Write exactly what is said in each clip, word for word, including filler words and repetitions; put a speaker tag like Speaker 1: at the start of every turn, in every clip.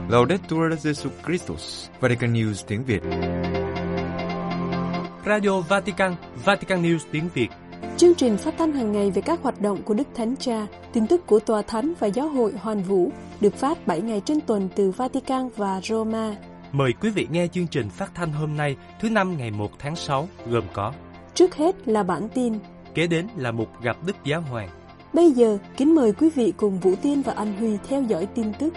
Speaker 1: Laudetur Jesus Christus, Vatican News tiếng Việt.
Speaker 2: Radio Vatican, Vatican News tiếng Việt.
Speaker 3: Chương trình phát thanh hàng ngày về các hoạt động của Đức Thánh Cha, tin tức của Tòa Thánh và Giáo hội Hoàn Vũ được phát bảy ngày trên tuần từ Vatican và Roma.
Speaker 2: Mời quý vị nghe chương trình phát thanh hôm nay, thứ năm ngày một tháng sáu, gồm có:
Speaker 3: trước hết là bản tin,
Speaker 2: kế đến là mục gặp Đức Giáo Hoàng.
Speaker 3: Bây giờ, kính mời quý vị cùng Vũ Tiên và Anh Huy theo dõi tin tức.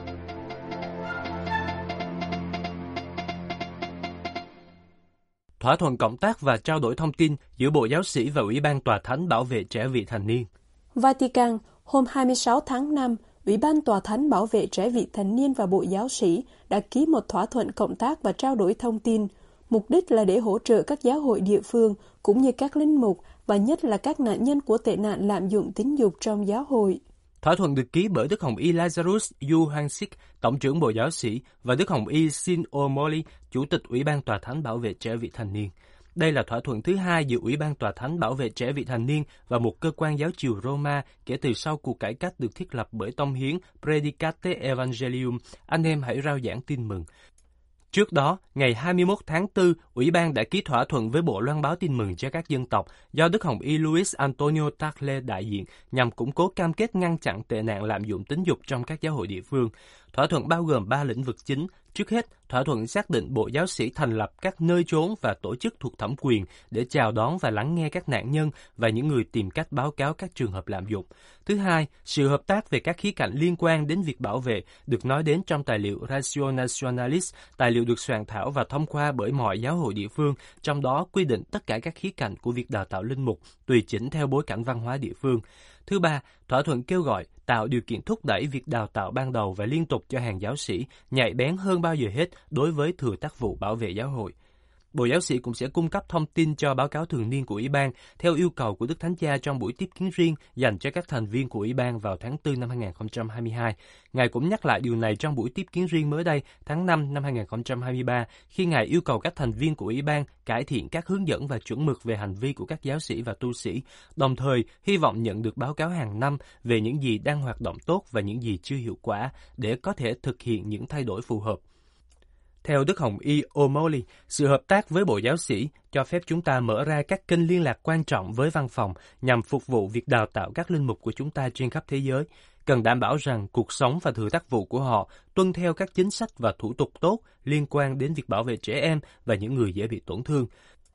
Speaker 2: Thỏa thuận cộng tác và trao đổi thông tin giữa Bộ Giáo sĩ và Ủy ban Tòa Thánh bảo vệ trẻ vị thành niên.
Speaker 3: Vatican, hôm hai mươi sáu tháng năm, Ủy ban Tòa Thánh bảo vệ trẻ vị thành niên và Bộ Giáo sĩ đã ký một thỏa thuận cộng tác và trao đổi thông tin. Mục đích là để hỗ trợ các giáo hội địa phương cũng như các linh mục và nhất là các nạn nhân của tệ nạn lạm dụng tính dục trong giáo hội.
Speaker 2: Thỏa thuận được ký bởi Đức Hồng Y Lazarus Johansik, Tổng trưởng Bộ Giáo sĩ, và Đức Hồng Y Sin Omoli, Chủ tịch Ủy ban Tòa Thánh bảo vệ trẻ vị thành niên. Đây là thỏa thuận thứ hai giữa Ủy ban Tòa Thánh bảo vệ trẻ vị thành niên và một cơ quan giáo triều Roma kể từ sau cuộc cải cách được thiết lập bởi tông hiến Predicate Evangelium, anh em hãy rao giảng tin mừng. Trước đó, ngày hai mươi mốt tháng tư, Ủy ban đã ký thỏa thuận với Bộ Loan báo tin mừng cho các dân tộc do Đức Hồng Y Luis Antonio Tagle đại diện nhằm củng cố cam kết ngăn chặn tệ nạn lạm dụng tính dục trong các giáo hội địa phương. Thỏa thuận bao gồm ba lĩnh vực chính. Trước hết, thỏa thuận xác định Bộ Giáo sĩ thành lập các nơi chốn và tổ chức thuộc thẩm quyền để chào đón và lắng nghe các nạn nhân và những người tìm cách báo cáo các trường hợp lạm dụng. Thứ hai, sự hợp tác về các khía cạnh liên quan đến việc bảo vệ được nói đến trong tài liệu Ratio Nationalis, tài liệu được soạn thảo và thông qua bởi mọi giáo hội địa phương, trong đó quy định tất cả các khía cạnh của việc đào tạo linh mục, tùy chỉnh theo bối cảnh văn hóa địa phương. Thứ ba, thỏa thuận kêu gọi tạo điều kiện thúc đẩy việc đào tạo ban đầu và liên tục cho hàng giáo sĩ, nhạy bén hơn bao giờ hết đối với thừa tác vụ bảo vệ giáo hội. Bộ Giáo sĩ cũng sẽ cung cấp thông tin cho báo cáo thường niên của Ủy ban theo yêu cầu của Đức Thánh Cha trong buổi tiếp kiến riêng dành cho các thành viên của Ủy ban vào tháng tư năm hai không hai hai. Ngài cũng nhắc lại điều này trong buổi tiếp kiến riêng mới đây, tháng năm năm hai không hai ba, khi Ngài yêu cầu các thành viên của Ủy ban cải thiện các hướng dẫn và chuẩn mực về hành vi của các giáo sĩ và tu sĩ, đồng thời hy vọng nhận được báo cáo hàng năm về những gì đang hoạt động tốt và những gì chưa hiệu quả để có thể thực hiện những thay đổi phù hợp. Theo Đức Hồng Y Omoli, sự hợp tác với Bộ Giáo sĩ cho phép chúng ta mở ra các kênh liên lạc quan trọng với văn phòng nhằm phục vụ việc đào tạo các linh mục của chúng ta trên khắp thế giới. Cần đảm bảo rằng cuộc sống và thừa tác vụ của họ tuân theo các chính sách và thủ tục tốt liên quan đến việc bảo vệ trẻ em và những người dễ bị tổn thương.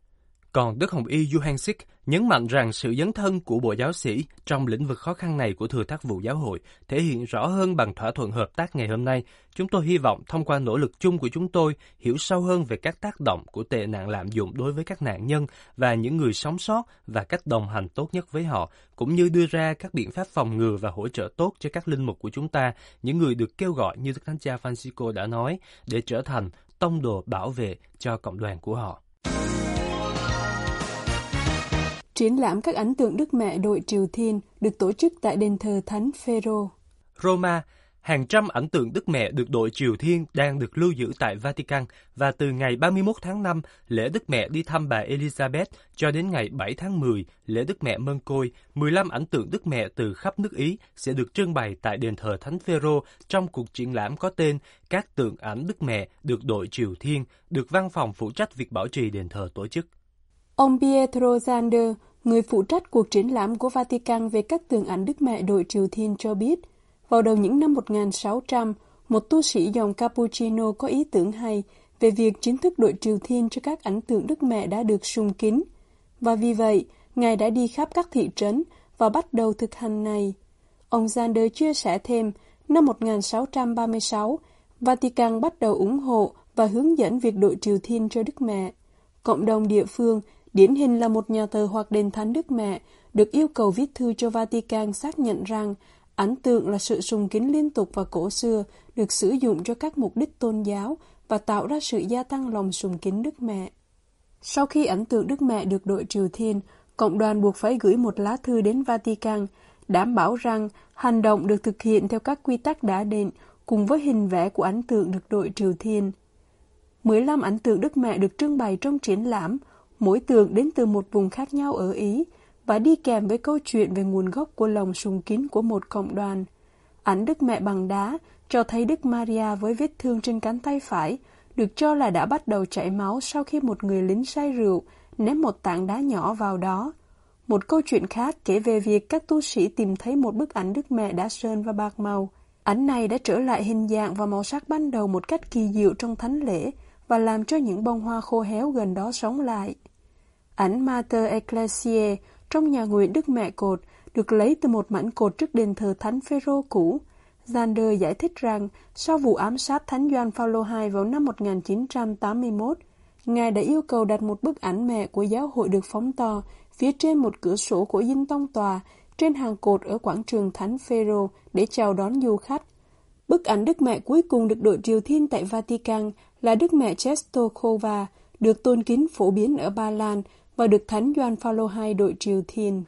Speaker 2: Còn Đức Hồng Y Johansik nhấn mạnh rằng sự dấn thân của Bộ Giáo sĩ trong lĩnh vực khó khăn này của thừa tác vụ giáo hội thể hiện rõ hơn bằng thỏa thuận hợp tác ngày hôm nay. Chúng tôi hy vọng thông qua nỗ lực chung của chúng tôi hiểu sâu hơn về các tác động của tệ nạn lạm dụng đối với các nạn nhân và những người sống sót và cách đồng hành tốt nhất với họ, cũng như đưa ra các biện pháp phòng ngừa và hỗ trợ tốt cho các linh mục của chúng ta, những người được kêu gọi như Đức Thánh Cha Francisco đã nói, để trở thành tông đồ bảo vệ cho cộng đoàn của họ.
Speaker 3: Triển lãm các ấn tượng Đức Mẹ đội Triều Thiên được tổ chức tại đền thờ Thánh Phêrô.
Speaker 2: Roma, hàng trăm ảnh tượng Đức Mẹ được đội Triều Thiên đang được lưu giữ tại Vatican, và từ ngày ba mươi mốt tháng năm, lễ Đức Mẹ đi thăm bà Elizabeth, cho đến ngày bảy tháng mười, lễ Đức Mẹ Mân Côi, mười lăm ảnh tượng Đức Mẹ từ khắp nước Ý sẽ được trưng bày tại đền thờ Thánh Phêrô trong cuộc triển lãm có tên Các tượng ảnh Đức Mẹ được đội Triều Thiên, được văn phòng phụ trách việc bảo trì đền thờ tổ chức.
Speaker 3: Ông Pietro Zander, người phụ trách cuộc triển lãm của Vatican về các tượng ảnh Đức Mẹ đội Triều Thiên cho biết, vào đầu những năm một nghìn sáu trăm, một tu sĩ dòng Cappuccino có ý tưởng hay về việc chính thức đội Triều Thiên cho các ảnh tượng Đức Mẹ đã được sung kính. Và vì vậy, Ngài đã đi khắp các thị trấn và bắt đầu thực hành này. Ông Zander chia sẻ thêm, năm một nghìn sáu trăm ba mươi sáu, Vatican bắt đầu ủng hộ và hướng dẫn việc đội Triều Thiên cho Đức Mẹ. Cộng đồng địa phương, điển hình là một nhà thờ hoặc đền thánh Đức Mẹ, được yêu cầu viết thư cho Vatican xác nhận rằng ảnh tượng là sự sùng kính liên tục và cổ xưa, được sử dụng cho các mục đích tôn giáo và tạo ra sự gia tăng lòng sùng kính Đức Mẹ. Sau khi ảnh tượng Đức Mẹ được đội Triều Thiên, cộng đoàn buộc phải gửi một lá thư đến Vatican, đảm bảo rằng hành động được thực hiện theo các quy tắc đã định cùng với hình vẽ của ảnh tượng được đội Triều Thiên. mười lăm ảnh tượng Đức Mẹ được trưng bày trong triển lãm, mỗi tượng đến từ một vùng khác nhau ở Ý và đi kèm với câu chuyện về nguồn gốc của lòng sùng kính của một cộng đoàn. Ảnh Đức Mẹ bằng đá cho thấy Đức Maria với vết thương trên cánh tay phải, được cho là đã bắt đầu chảy máu sau khi một người lính say rượu ném một tảng đá nhỏ vào đó. Một câu chuyện khác kể về việc các tu sĩ tìm thấy một bức ảnh Đức Mẹ đã sơn và bạc màu. Ảnh này đã trở lại hình dạng và màu sắc ban đầu một cách kỳ diệu trong thánh lễ và làm cho những bông hoa khô héo gần đó sống lại. Ảnh Mater Ecclesiae trong nhà nguyện Đức Mẹ Cột được lấy từ một mảnh cột trước đền thờ Thánh Phêrô cũ. Zander giải thích rằng sau vụ ám sát Thánh Gioan Phaolô hai vào năm một nghìn chín trăm tám mươi mốt, Ngài đã yêu cầu đặt một bức ảnh mẹ của giáo hội được phóng to phía trên một cửa sổ của dinh tông tòa trên hàng cột ở quảng trường Thánh Phêrô để chào đón du khách. Bức ảnh Đức Mẹ cuối cùng được đội triều thiên tại Vatican là Đức Mẹ Czestochowa, được tôn kính phổ biến ở Ba Lan và được Thánh Gioan Phaolô hai đội triều thiên.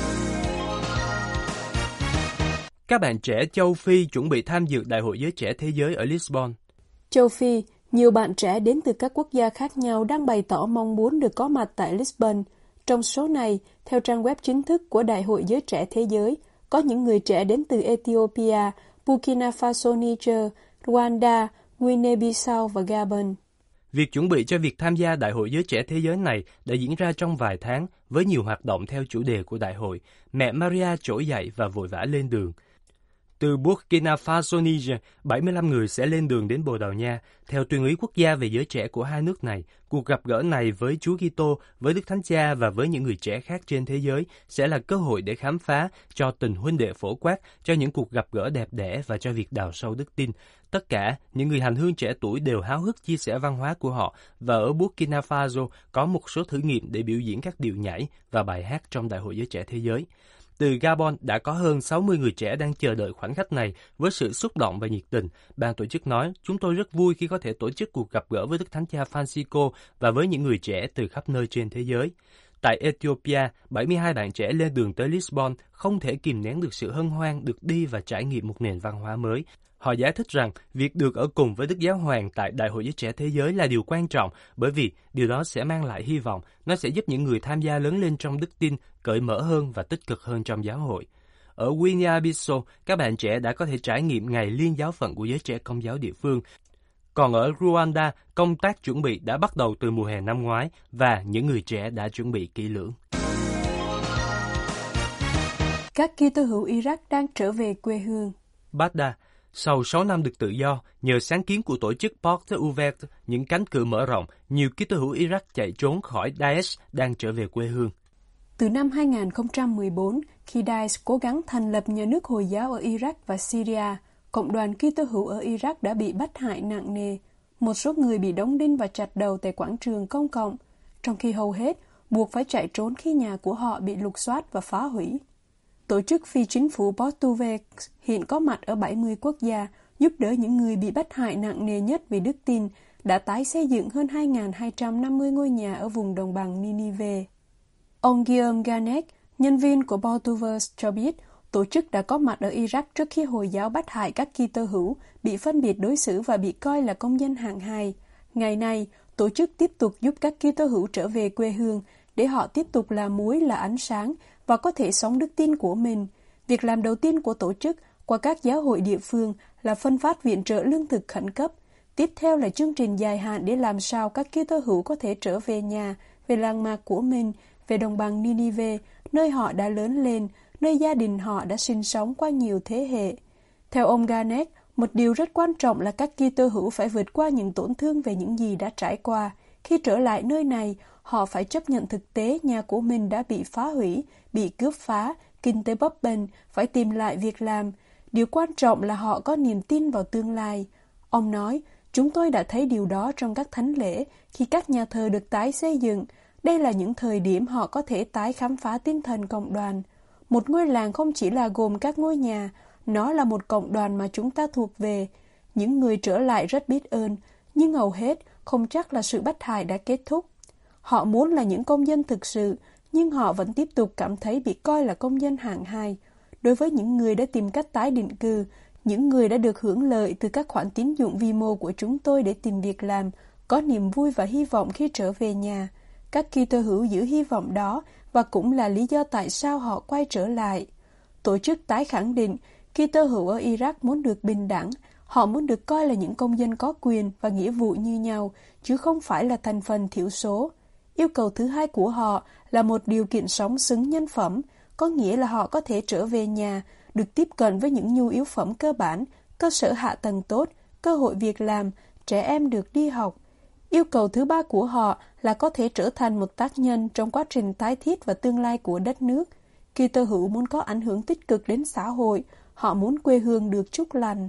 Speaker 2: Các bạn trẻ châu Phi chuẩn bị tham dự Đại hội Giới Trẻ Thế Giới ở Lisbon.
Speaker 3: Châu Phi, nhiều bạn trẻ đến từ các quốc gia khác nhau đang bày tỏ mong muốn được có mặt tại Lisbon. Trong số này, theo trang web chính thức của Đại hội Giới Trẻ Thế Giới, có những người trẻ đến từ Ethiopia, Burkina Faso, Niger, Rwanda, Guinea-Bissau và Gabon.
Speaker 2: Việc chuẩn bị cho việc tham gia Đại hội Giới Trẻ Thế Giới này đã diễn ra trong vài tháng với nhiều hoạt động theo chủ đề của đại hội. Mẹ Maria trỗi dậy và vội vã lên đường. Từ Burkina Faso, Niger, bảy mươi lăm người sẽ lên đường đến Bồ Đào Nha. Theo tuyên úy quốc gia về giới trẻ của hai nước này, cuộc gặp gỡ này với Chúa Kitô, với Đức Thánh Cha và với những người trẻ khác trên thế giới sẽ là cơ hội để khám phá, cho tình huynh đệ phổ quát, cho những cuộc gặp gỡ đẹp đẽ và cho việc đào sâu đức tin. Tất cả những người hành hương trẻ tuổi đều háo hức chia sẻ văn hóa của họ, và ở Burkina Faso có một số thử nghiệm để biểu diễn các điệu nhảy và bài hát trong Đại hội Giới Trẻ Thế Giới. Từ Gabon đã có hơn sáu mươi người trẻ đang chờ đợi khoảnh khắc này với sự xúc động và nhiệt tình. Ban tổ chức nói, chúng tôi rất vui khi có thể tổ chức cuộc gặp gỡ với Đức Thánh Cha Francisco và với những người trẻ từ khắp nơi trên thế giới. Tại Ethiopia, bảy mươi hai bạn trẻ lên đường tới Lisbon không thể kìm nén được sự hân hoan được đi và trải nghiệm một nền văn hóa mới. Họ giải thích rằng việc được ở cùng với Đức Giáo Hoàng tại Đại hội Giới Trẻ Thế Giới là điều quan trọng, bởi vì điều đó sẽ mang lại hy vọng, nó sẽ giúp những người tham gia lớn lên trong đức tin, cởi mở hơn và tích cực hơn trong giáo hội. Ở Guinea-Bissau, các bạn trẻ đã có thể trải nghiệm ngày liên giáo phận của giới trẻ Công giáo địa phương. Còn ở Rwanda, công tác chuẩn bị đã bắt đầu từ mùa hè năm ngoái và những người trẻ đã chuẩn bị kỹ lưỡng.
Speaker 3: Các Kitô hữu Iraq đang trở về quê hương.
Speaker 2: Baghdad. Sau sáu năm được tự do, nhờ sáng kiến của tổ chức Porte Ouverte, những cánh cửa mở rộng, nhiều Kitô hữu Iraq chạy trốn khỏi Daesh đang trở về quê hương.
Speaker 3: Từ năm hai nghìn không trăm mười bốn, khi Daesh cố gắng thành lập nhà nước Hồi giáo ở Iraq và Syria, cộng đoàn Kitô hữu ở Iraq đã bị bắt hại nặng nề. Một số người bị đóng đinh và chặt đầu tại quảng trường công cộng, trong khi hầu hết buộc phải chạy trốn khi nhà của họ bị lục soát và phá hủy. Tổ chức phi chính phủ Porte Ouverte hiện có mặt ở bảy mươi quốc gia, giúp đỡ những người bị bắt hại nặng nề nhất vì đức tin, đã tái xây dựng hơn hai nghìn hai trăm năm mươi ngôi nhà ở vùng đồng bằng Ninive. Ông Guillaume Garnet, nhân viên của Porte Ouverte cho biết, tổ chức đã có mặt ở Iraq trước khi Hồi giáo bắt hại các Kitô hữu, bị phân biệt đối xử và bị coi là công dân hạng hai. Ngày nay, tổ chức tiếp tục giúp các Kitô hữu trở về quê hương để họ tiếp tục là muối, là ánh sáng và có thể sống đức tin của mình. Việc làm đầu tiên của tổ chức qua các giáo hội địa phương là phân phát viện trợ lương thực khẩn cấp. Tiếp theo là chương trình dài hạn để làm sao các Kitô hữu có thể trở về nhà, về làng mạc của mình, về đồng bằng Ninive, nơi họ đã lớn lên, nơi gia đình họ đã sinh sống qua nhiều thế hệ. Theo ông Garnet, một điều rất quan trọng là các Kitô hữu phải vượt qua những tổn thương về những gì đã trải qua. Khi trở lại nơi này, họ phải chấp nhận thực tế nhà của mình đã bị phá hủy, bị cướp phá, kinh tế bấp bênh, phải tìm lại việc làm. Điều quan trọng là họ có niềm tin vào tương lai. Ông nói, chúng tôi đã thấy điều đó trong các thánh lễ, khi các nhà thờ được tái xây dựng. Đây là những thời điểm họ có thể tái khám phá tinh thần cộng đoàn. Một ngôi làng không chỉ là gồm các ngôi nhà, nó là một cộng đoàn mà chúng ta thuộc về. Những người trở lại rất biết ơn, nhưng hầu hết không chắc là sự bắt hại đã kết thúc. Họ muốn là những công dân thực sự, nhưng họ vẫn tiếp tục cảm thấy bị coi là công dân hạng hai. Đối với những người đã tìm cách tái định cư, những người đã được hưởng lợi từ các khoản tín dụng vi mô của chúng tôi để tìm việc làm, có niềm vui và hy vọng khi trở về nhà. Các Kitô hữu giữ hy vọng đó và cũng là lý do tại sao họ quay trở lại. Tổ chức tái khẳng định, Kitô hữu ở Iraq muốn được bình đẳng, họ muốn được coi là những công dân có quyền và nghĩa vụ như nhau, chứ không phải là thành phần thiểu số. Yêu cầu thứ hai của họ là một điều kiện sống xứng nhân phẩm, có nghĩa là họ có thể trở về nhà, được tiếp cận với những nhu yếu phẩm cơ bản, cơ sở hạ tầng tốt, cơ hội việc làm, trẻ em được đi học. Yêu cầu thứ ba của họ là có thể trở thành một tác nhân trong quá trình tái thiết và tương lai của đất nước. Kitô hữu muốn có ảnh hưởng tích cực đến xã hội, họ muốn quê hương được chúc lành.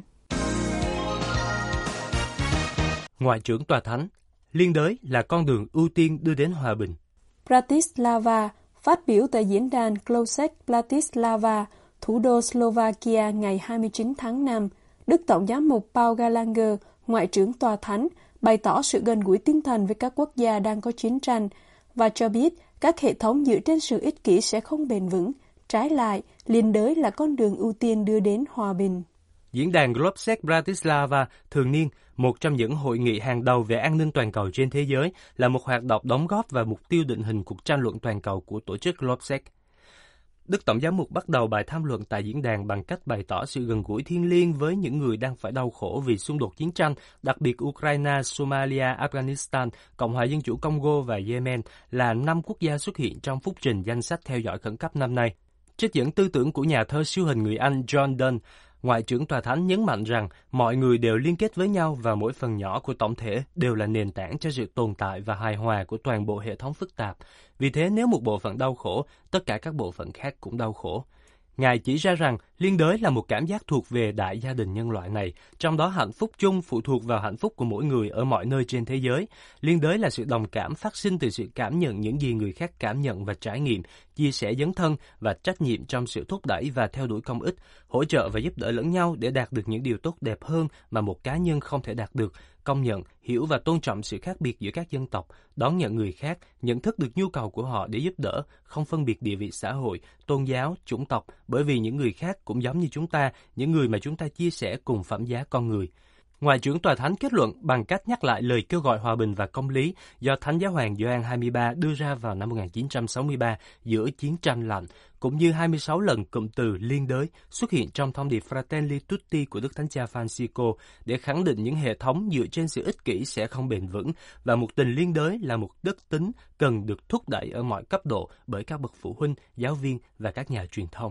Speaker 2: Ngoại trưởng Tòa Thánh, liên đới là con đường ưu tiên đưa đến hòa bình.
Speaker 3: Bratislava phát biểu tại diễn đàn Klosek Bratislava, thủ đô Slovakia ngày hai mươi chín tháng năm, Đức Tổng giám mục Paul Gallagher, Ngoại trưởng Tòa Thánh, bày tỏ sự gần gũi tinh thần với các quốc gia đang có chiến tranh và cho biết các hệ thống dựa trên sự ích kỷ sẽ không bền vững. Trái lại, liên đới là con đường ưu tiên đưa đến hòa bình.
Speaker 2: Diễn đàn Globsec Bratislava thường niên, một trong những hội nghị hàng đầu về an ninh toàn cầu trên thế giới, là một hoạt động đóng góp vào mục tiêu định hình cuộc tranh luận toàn cầu của tổ chức Globsec. Đức Tổng giám mục bắt đầu bài tham luận tại diễn đàn bằng cách bày tỏ sự gần gũi thiêng liêng với những người đang phải đau khổ vì xung đột chiến tranh, đặc biệt Ukraine, Somalia, Afghanistan, Cộng hòa Dân chủ Congo và Yemen là năm quốc gia xuất hiện trong phúc trình danh sách theo dõi khẩn cấp năm nay. Trích dẫn tư tưởng của nhà thơ siêu hình người Anh John Donne, Ngoại trưởng Tòa Thánh nhấn mạnh rằng mọi người đều liên kết với nhau và mỗi phần nhỏ của tổng thể đều là nền tảng cho sự tồn tại và hài hòa của toàn bộ hệ thống phức tạp. Vì thế nếu một bộ phận đau khổ, tất cả các bộ phận khác cũng đau khổ. Ngài chỉ ra rằng liên đới là một cảm giác thuộc về đại gia đình nhân loại này, trong đó hạnh phúc chung phụ thuộc vào hạnh phúc của mỗi người ở mọi nơi trên thế giới. Liên đới là sự đồng cảm phát sinh từ sự cảm nhận những gì người khác cảm nhận và trải nghiệm, chia sẻ dấn thân và trách nhiệm trong sự thúc đẩy và theo đuổi công ích, hỗ trợ và giúp đỡ lẫn nhau để đạt được những điều tốt đẹp hơn mà một cá nhân không thể đạt được, công nhận, hiểu và tôn trọng sự khác biệt giữa các dân tộc, đón nhận người khác, nhận thức được nhu cầu của họ để giúp đỡ, không phân biệt địa vị xã hội, tôn giáo, chủng tộc, bởi vì những người khác cũng giống như chúng ta, những người mà chúng ta chia sẻ cùng phẩm giá con người. Ngoại trưởng Tòa Thánh kết luận bằng cách nhắc lại lời kêu gọi hòa bình và công lý do Thánh Giáo hoàng Gioan hai mươi ba đưa ra vào năm một nghìn chín trăm sáu mươi ba giữa chiến tranh lạnh, cũng như hai mươi sáu lần cụm từ liên đới xuất hiện trong thông điệp Fratelli Tutti của Đức Thánh Cha Francisco để khẳng định những hệ thống dựa trên sự ích kỷ sẽ không bền vững và một tình liên đới là một đức tính cần được thúc đẩy ở mọi cấp độ bởi các bậc phụ huynh, giáo viên và các nhà truyền thông.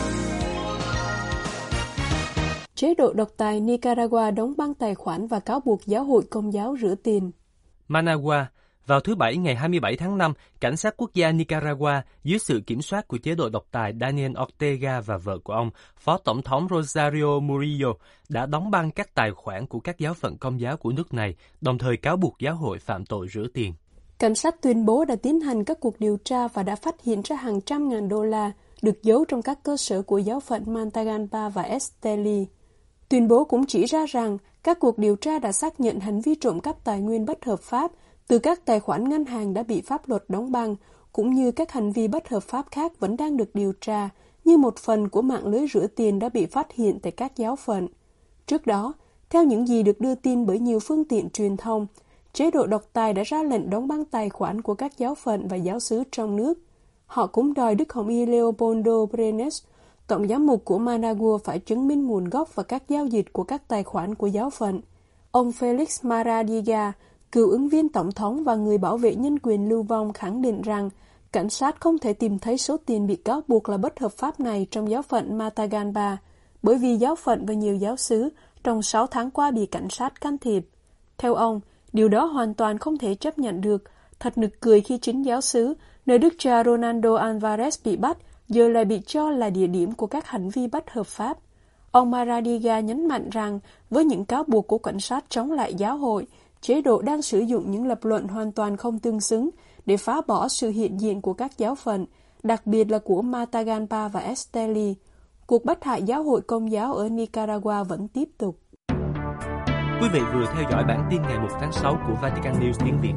Speaker 3: Chế độ độc tài Nicaragua đóng băng tài khoản và cáo buộc giáo hội Công giáo rửa tiền.
Speaker 2: Managua. Vào thứ Bảy ngày hai mươi bảy tháng năm, cảnh sát quốc gia Nicaragua dưới sự kiểm soát của chế độ độc tài Daniel Ortega và vợ của ông, Phó Tổng thống Rosario Murillo, đã đóng băng các tài khoản của các giáo phận Công giáo của nước này, đồng thời cáo buộc giáo hội phạm tội rửa tiền.
Speaker 3: Cảnh sát tuyên bố đã tiến hành các cuộc điều tra và đã phát hiện ra hàng trăm ngàn đô la được giấu trong các cơ sở của giáo phận Matagalpa và Esteli. Tuyên bố cũng chỉ ra rằng các cuộc điều tra đã xác nhận hành vi trộm cắp tài nguyên bất hợp pháp từ các tài khoản ngân hàng đã bị pháp luật đóng băng, cũng như các hành vi bất hợp pháp khác vẫn đang được điều tra, như một phần của mạng lưới rửa tiền đã bị phát hiện tại các giáo phận. Trước đó, theo những gì được đưa tin bởi nhiều phương tiện truyền thông, chế độ độc tài đã ra lệnh đóng băng tài khoản của các giáo phận và giáo xứ trong nước. Họ cũng đòi Đức Hồng Y Leopoldo Brenes, Tổng giám mục của Managua, phải chứng minh nguồn gốc và các giao dịch của các tài khoản của giáo phận. Ông Felix Maradiga, cựu ứng viên tổng thống và người bảo vệ nhân quyền lưu vong, khẳng định rằng cảnh sát không thể tìm thấy số tiền bị cáo buộc là bất hợp pháp này trong giáo phận Matagalpa, bởi vì giáo phận và nhiều giáo xứ trong sáu tháng qua bị cảnh sát can thiệp. Theo ông, điều đó hoàn toàn không thể chấp nhận được. Thật nực cười khi chính giáo xứ, nơi đức cha Ronaldo Alvarez bị bắt, giờ lại bị cho là địa điểm của các hành vi bất hợp pháp. Ông Maradiga nhấn mạnh rằng với những cáo buộc của cảnh sát chống lại giáo hội, chế độ đang sử dụng những lập luận hoàn toàn không tương xứng để phá bỏ sự hiện diện của các giáo phận, đặc biệt là của Matagalpa và Esteli. Cuộc bắt hại giáo hội Công giáo ở Nicaragua vẫn tiếp tục.
Speaker 2: Quý vị vừa theo dõi bản tin ngày một tháng sáu của Vatican News tiếng Việt.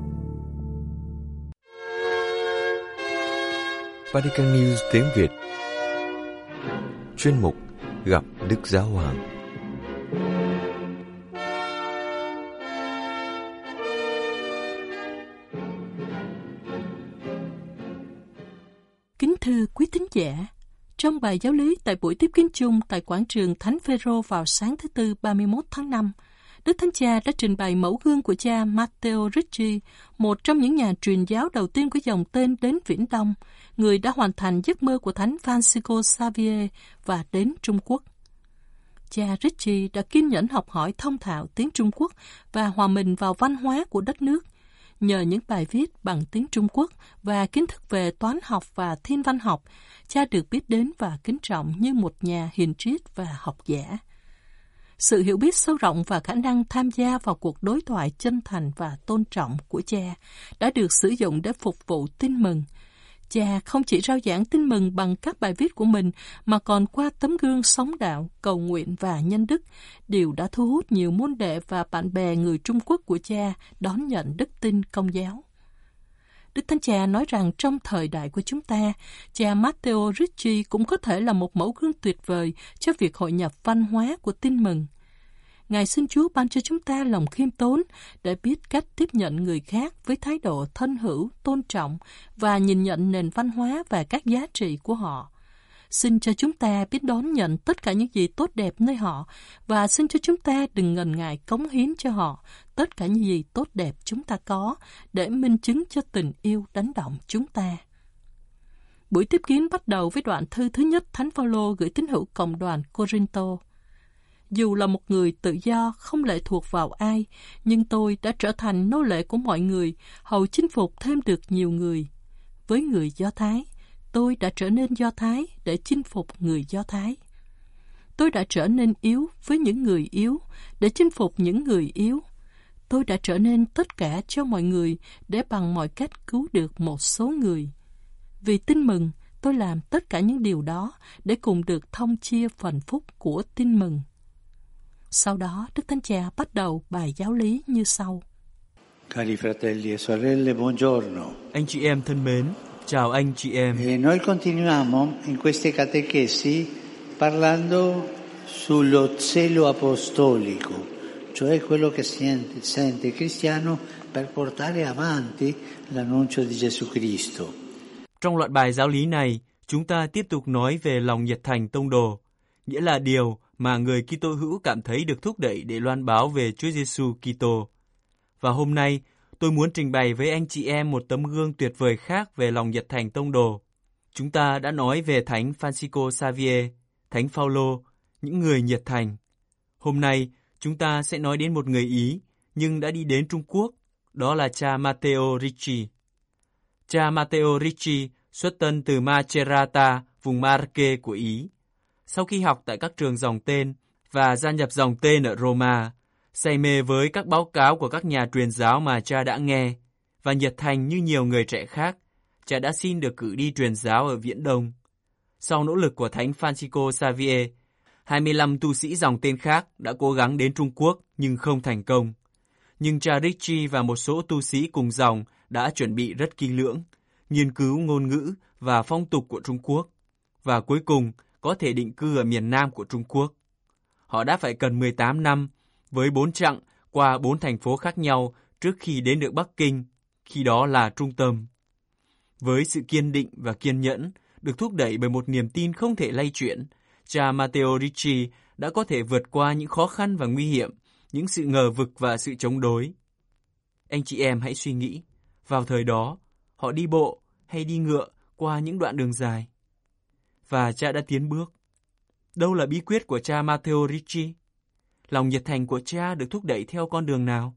Speaker 1: Vatican News tiếng Việt. Chuyên mục Gặp Đức Giáo Hoàng.
Speaker 4: Kính thưa quý thính giả, Trong bài giáo lý tại buổi tiếp kiến chung tại quảng trường Thánh Phêrô vào sáng thứ Tư ba mươi mốt tháng năm, Đức Thánh Cha đã trình bày mẫu gương của cha Matteo Ricci, một trong những nhà truyền giáo đầu tiên của dòng tên đến Viễn Đông, người đã hoàn thành giấc mơ của Thánh Francisco Xavier và đến Trung Quốc. Cha Ricci đã kiên nhẫn học hỏi thông thạo tiếng Trung Quốc và hòa mình vào văn hóa của đất nước. Nhờ những bài viết bằng tiếng Trung Quốc và kiến thức về toán học và thiên văn học, cha được biết đến và kính trọng như một nhà hiền triết và học giả. Sự hiểu biết sâu rộng và khả năng tham gia vào cuộc đối thoại chân thành và tôn trọng của cha đã được sử dụng để phục vụ tin mừng. Cha không chỉ rao giảng tin mừng bằng các bài viết của mình, mà còn qua tấm gương sống đạo, cầu nguyện và nhân đức, điều đã thu hút nhiều môn đệ và bạn bè người Trung Quốc của cha đón nhận đức tin Công giáo. Đức Thánh Cha nói rằng trong thời đại của chúng ta, cha Matteo Ricci cũng có thể là một mẫu gương tuyệt vời cho việc hội nhập văn hóa của tin mừng. Ngài xin Chúa ban cho chúng ta lòng khiêm tốn để biết cách tiếp nhận người khác với thái độ thân hữu, tôn trọng và nhìn nhận nền văn hóa và các giá trị của họ. Xin cho chúng ta biết đón nhận tất cả những gì tốt đẹp nơi họ và xin cho chúng ta đừng ngần ngại cống hiến cho họ tất cả những gì tốt đẹp chúng ta có để minh chứng cho tình yêu đánh động chúng ta. Buổi tiếp kiến bắt đầu với đoạn thư thứ nhất Thánh Phaolô gửi tín hữu cộng đoàn Cô-rinh-tô. Dù là một người tự do, không lệ thuộc vào ai, nhưng tôi đã trở thành nô lệ của mọi người, hầu chinh phục thêm được nhiều người. Với người Do Thái, tôi đã trở nên Do Thái để chinh phục người Do Thái. Tôi đã trở nên yếu với những người yếu, để chinh phục những người yếu. Tôi đã trở nên tất cả cho mọi người, để bằng mọi cách cứu được một số người. Vì tin mừng, tôi làm tất cả những điều đó, để cùng được thông chia phần phúc của tin mừng. Sau đó, Đức Thánh Cha bắt đầu bài giáo lý như sau.
Speaker 5: Cari fratelli e sorelle, buongiorno.
Speaker 1: Anh chị em thân mến, chào anh chị em.
Speaker 5: E noi continuiamo in queste catechesi parlando sullo zelo apostolico, cioè quello che sente, sente il cristiano per portare avanti l'annuncio di Gesù Cristo.
Speaker 1: Trong loạt bài giáo lý này, chúng ta tiếp tục nói về lòng nhiệt thành tông đồ, nghĩa là điều mà người Kitô hữu cảm thấy được thúc đẩy để loan báo về Chúa Giêsu Kitô. Và hôm nay, tôi muốn trình bày với anh chị em một tấm gương tuyệt vời khác về lòng nhiệt thành tông đồ. Chúng ta đã nói về Thánh Francisco Xavier, Thánh Phaolô, những người nhiệt thành. Hôm nay, chúng ta sẽ nói đến một người Ý, nhưng đã đi đến Trung Quốc, đó là cha Matteo Ricci. Cha Matteo Ricci xuất thân từ Macerata, vùng Marche của Ý. Sau khi học tại các trường dòng tên và gia nhập dòng tên ở Roma, say mê với các báo cáo của các nhà truyền giáo mà cha đã nghe, và nhiệt thành như nhiều người trẻ khác, cha đã xin được cử đi truyền giáo ở Viễn Đông. Sau nỗ lực của Thánh Francisco Xavier, hai mươi lăm tu sĩ dòng tên khác đã cố gắng đến Trung Quốc nhưng không thành công. Nhưng cha Ricci và một số tu sĩ cùng dòng đã chuẩn bị rất kỹ lưỡng, nghiên cứu ngôn ngữ và phong tục của Trung Quốc, và cuối cùng có thể định cư ở miền Nam của Trung Quốc. Họ đã phải cần mười tám năm, với bốn chặng qua bốn thành phố khác nhau trước khi đến được Bắc Kinh, khi đó là trung tâm. Với sự kiên định và kiên nhẫn, được thúc đẩy bởi một niềm tin không thể lay chuyển, cha Matteo Ricci đã có thể vượt qua những khó khăn và nguy hiểm, những sự ngờ vực và sự chống đối. Anh chị em hãy suy nghĩ, vào thời đó, họ đi bộ hay đi ngựa qua những đoạn đường dài. Và cha đã tiến bước. Đâu là bí quyết của cha Matteo Ricci? Lòng nhiệt thành của cha được thúc đẩy theo con đường nào?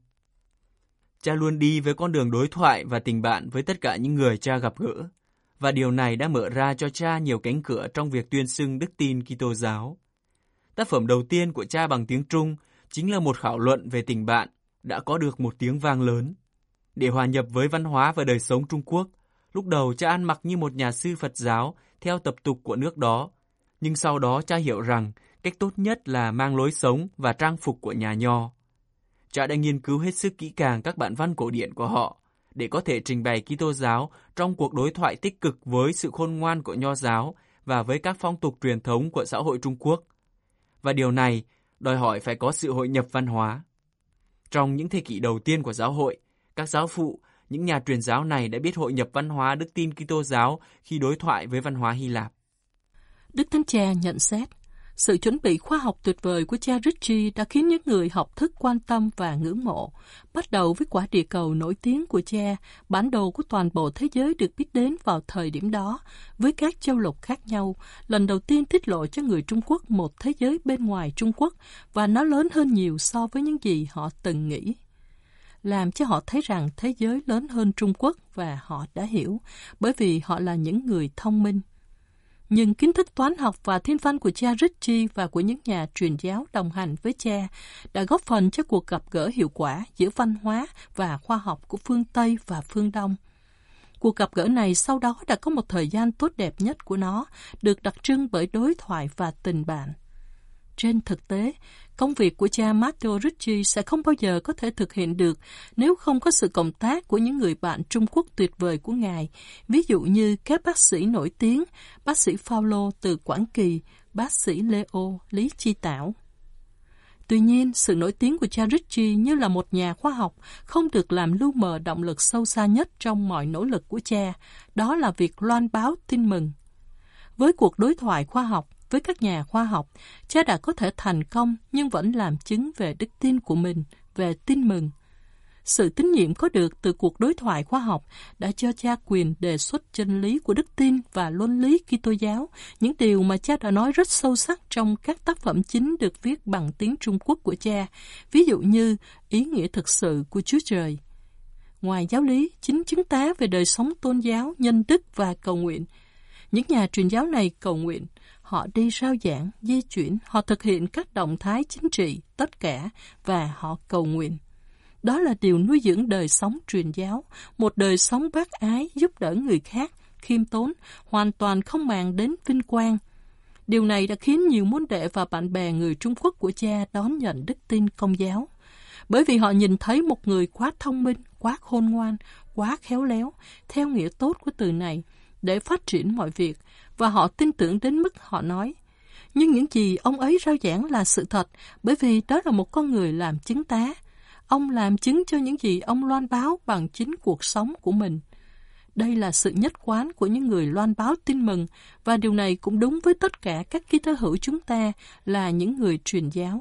Speaker 1: Cha luôn đi với con đường đối thoại và tình bạn với tất cả những người cha gặp gỡ, và điều này đã mở ra cho cha nhiều cánh cửa trong việc tuyên xưng đức tin Kitô giáo. Tác phẩm đầu tiên của cha bằng tiếng Trung chính là một khảo luận về tình bạn đã có được một tiếng vang lớn. Để hòa nhập với văn hóa và đời sống Trung Quốc, lúc đầu cha ăn mặc như một nhà sư Phật giáo theo tập tục của nước đó, nhưng sau đó cha hiểu rằng cách tốt nhất là mang lối sống và trang phục của nhà Nho. Cha đã nghiên cứu hết sức kỹ càng các bản văn cổ điển của họ để có thể trình bày Kitô giáo trong cuộc đối thoại tích cực với sự khôn ngoan của Nho giáo và với các phong tục truyền thống của xã hội Trung Quốc. Và điều này đòi hỏi phải có sự hội nhập văn hóa. Trong những thế kỷ đầu tiên của giáo hội, các giáo phụ, những nhà truyền giáo này đã biết hội nhập văn hóa đức tin Kitô giáo khi đối thoại với văn hóa Hy Lạp.
Speaker 4: Đức Thánh Cha nhận xét, sự chuẩn bị khoa học tuyệt vời của cha Ritchie đã khiến những người học thức quan tâm và ngưỡng mộ. Bắt đầu với quả địa cầu nổi tiếng của cha, bản đồ của toàn bộ thế giới được biết đến vào thời điểm đó, với các châu lục khác nhau, lần đầu tiên tiết lộ cho người Trung Quốc một thế giới bên ngoài Trung Quốc, và nó lớn hơn nhiều so với những gì họ từng nghĩ. Làm cho họ thấy rằng thế giới lớn hơn Trung Quốc, và họ đã hiểu, bởi vì họ là những người thông minh. Nhưng kiến thức toán học và thiên văn của cha Ritchie và của những nhà truyền giáo đồng hành với cha đã góp phần cho cuộc gặp gỡ hiệu quả giữa văn hóa và khoa học của phương Tây và phương Đông. Cuộc gặp gỡ này sau đó đã có một thời gian tốt đẹp nhất của nó, được đặc trưng bởi đối thoại và tình bạn. Trên thực tế, công việc của cha Matteo Ricci sẽ không bao giờ có thể thực hiện được nếu không có sự cộng tác của những người bạn Trung Quốc tuyệt vời của Ngài, ví dụ như các bác sĩ nổi tiếng, bác sĩ Paulo từ Quảng Kỳ, bác sĩ Leo Lý Chi Tảo. Tuy nhiên, sự nổi tiếng của cha Ricci như là một nhà khoa học không được làm lu mờ động lực sâu xa nhất trong mọi nỗ lực của cha, đó là việc loan báo tin mừng. Với cuộc đối thoại khoa học với các nhà khoa học, cha đã có thể thành công nhưng vẫn làm chứng về đức tin của mình, về tin mừng. Sự tín nhiệm có được từ cuộc đối thoại khoa học đã cho cha quyền đề xuất chân lý của đức tin và luân lý Kitô giáo, những điều mà cha đã nói rất sâu sắc trong các tác phẩm chính được viết bằng tiếng Trung Quốc của cha, ví dụ như ý nghĩa thực sự của Chúa Trời. Ngoài giáo lý, chính chứng tá về đời sống tôn giáo, nhân đức và cầu nguyện. Những nhà truyền giáo này cầu nguyện, họ đi rao giảng, di chuyển, họ thực hiện các động thái chính trị, tất cả, và họ cầu nguyện. Đó là điều nuôi dưỡng đời sống truyền giáo, một đời sống bác ái, giúp đỡ người khác, khiêm tốn, hoàn toàn không màng đến vinh quang. Điều này đã khiến nhiều môn đệ và bạn bè người Trung Quốc của cha đón nhận đức tin Công giáo. Bởi vì họ nhìn thấy một người quá thông minh, quá khôn ngoan, quá khéo léo, theo nghĩa tốt của từ này, để phát triển mọi việc, và họ tin tưởng đến mức họ nói. Nhưng những gì ông ấy rao giảng là sự thật, bởi vì đó là một con người làm chứng tá. Ông làm chứng cho những gì ông loan báo bằng chính cuộc sống của mình. Đây là sự nhất quán của những người loan báo tin mừng, và điều này cũng đúng với tất cả các Kitô hữu chúng ta là những người truyền giáo.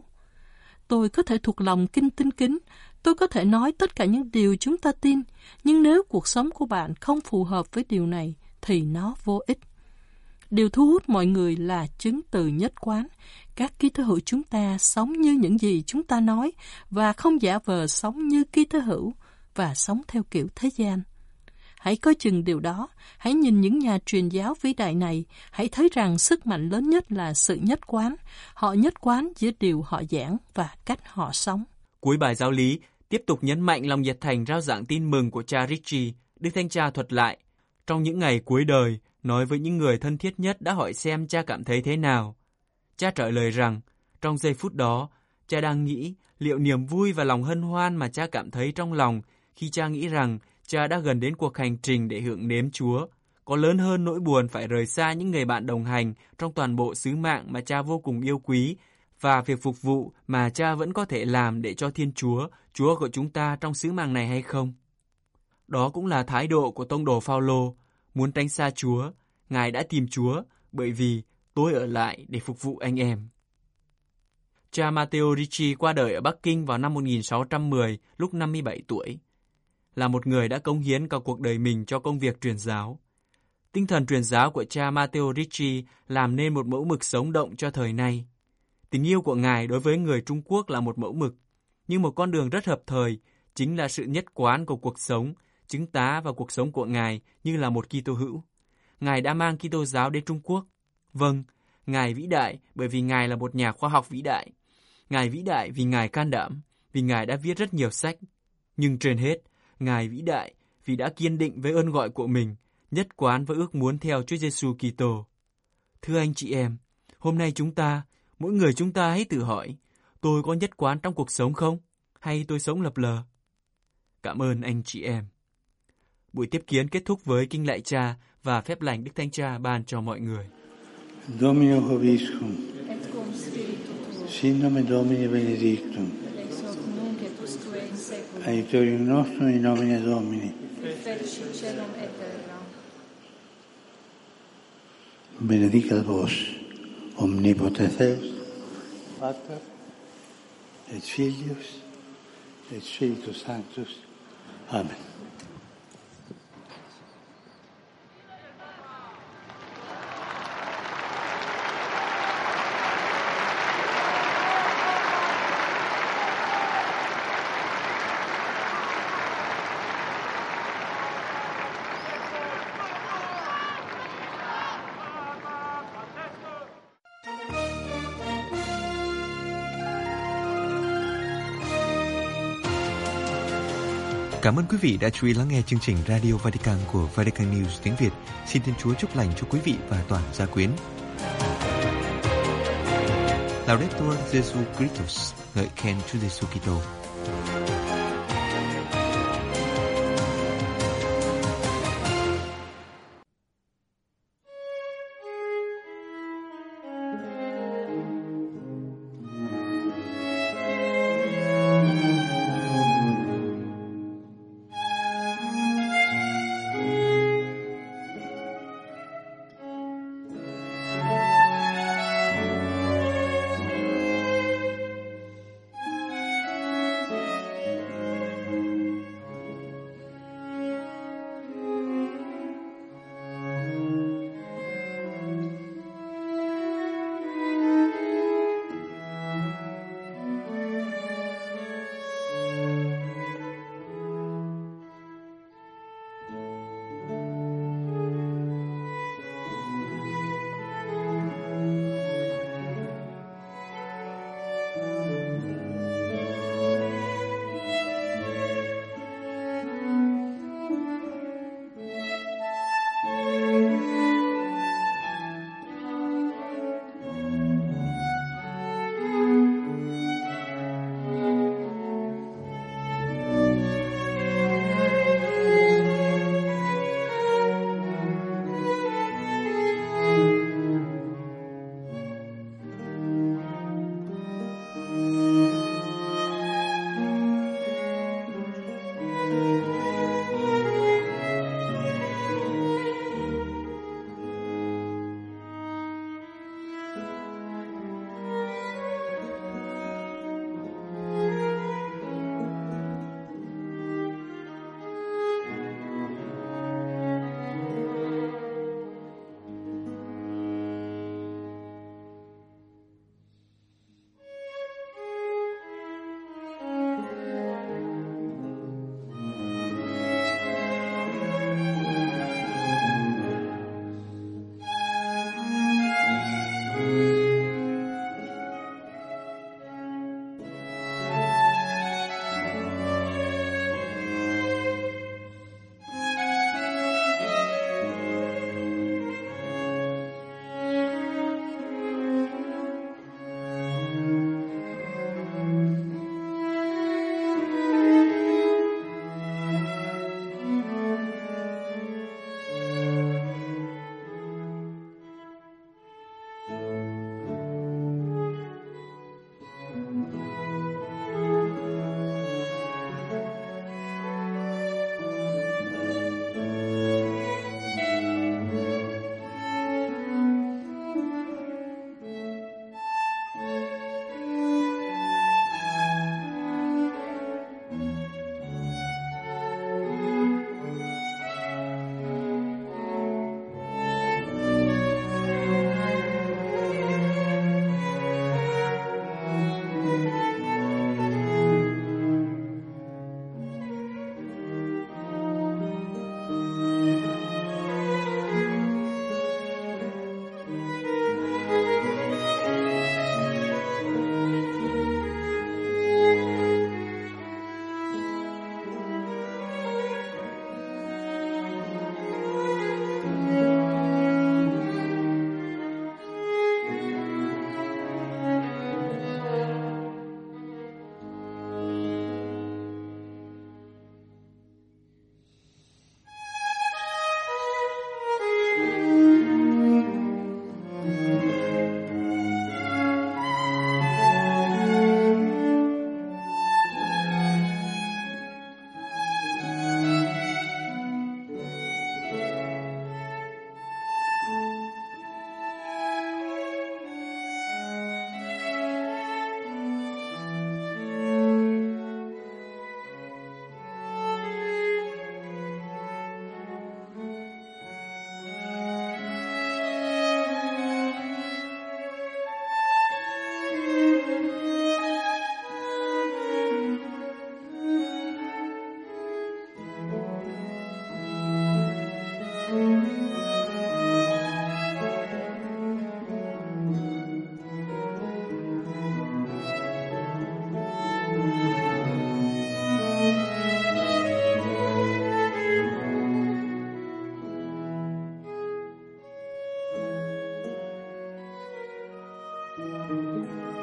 Speaker 4: Tôi có thể thuộc lòng kinh Tinh Kính, tôi có thể nói tất cả những điều chúng ta tin, nhưng nếu cuộc sống của bạn không phù hợp với điều này, thì nó vô ích. Điều thu hút mọi người là chứng từ nhất quán. Các Kitô hữu chúng ta sống như những gì chúng ta nói, và không giả vờ sống như Kitô hữu và sống theo kiểu thế gian. Hãy coi chừng điều đó, hãy nhìn những nhà truyền giáo vĩ đại này, hãy thấy rằng sức mạnh lớn nhất là sự nhất quán. Họ nhất quán giữa điều họ giảng và cách họ sống.
Speaker 1: Cuối bài giáo lý, tiếp tục nhấn mạnh lòng nhiệt thành rao giảng tin mừng của cha Ricci. Đức Thánh Cha thuật lại, trong những ngày cuối đời, nói với những người thân thiết nhất đã hỏi xem cha cảm thấy thế nào. Cha trả lời rằng, trong giây phút đó, cha đang nghĩ liệu niềm vui và lòng hân hoan mà cha cảm thấy trong lòng khi cha nghĩ rằng cha đã gần đến cuộc hành trình để hưởng nếm Chúa, có lớn hơn nỗi buồn phải rời xa những người bạn đồng hành trong toàn bộ sứ mạng mà cha vô cùng yêu quý, và việc phục vụ mà cha vẫn có thể làm để cho Thiên Chúa, Chúa của chúng ta trong sứ mạng này hay không? Đó cũng là thái độ của tông đồ Phao-lô, muốn tránh xa Chúa. Ngài đã tìm Chúa bởi vì tôi ở lại để phục vụ anh em. Cha Matteo Ricci qua đời ở Bắc Kinh vào năm một nghìn sáu trăm mười, lúc năm mươi bảy tuổi. Là một người đã cống hiến cả cuộc đời mình cho công việc truyền giáo. Tinh thần truyền giáo của cha Matteo Ricci làm nên một mẫu mực sống động cho thời nay. Tình yêu của Ngài đối với người Trung Quốc là một mẫu mực, nhưng một con đường rất hợp thời, chính là sự nhất quán của cuộc sống, chứng tá vào cuộc sống của Ngài như là một Kitô hữu. Ngài đã mang Kitô giáo đến Trung Quốc. Vâng, Ngài vĩ đại bởi vì Ngài là một nhà khoa học vĩ đại. Ngài vĩ đại vì Ngài can đảm, vì Ngài đã viết rất nhiều sách. Nhưng trên hết, Ngài vĩ đại vì đã kiên định với ơn gọi của mình, nhất quán với ước muốn theo Chúa Giêsu Kitô. Thưa anh chị em, hôm nay chúng ta, mỗi người chúng ta hãy tự hỏi, tôi có nhất quán trong cuộc sống không? Hay tôi sống lập lờ? Cảm ơn anh chị em. Buổi tiếp kiến kết thúc với kinh lạy cha và phép lành Đức Thánh Cha ban cho mọi người.
Speaker 5: Domino Hoviscum, sin nomen Domini benedictum, aiutorium nostrum in nomine Domini, benedicat vos omnipotens Deus, Pater et Filius et Spiritus Sanctus. Amen.
Speaker 6: Cảm ơn quý vị đã chú ý lắng nghe chương trình Radio Vatican của Vatican News tiếng Việt. Xin Thiên Chúa chúc lành cho quý vị và toàn gia quyến. Laudetur Jesu Christus, ngợi khen Chúa Giêsu Kitô.
Speaker 3: Thank you.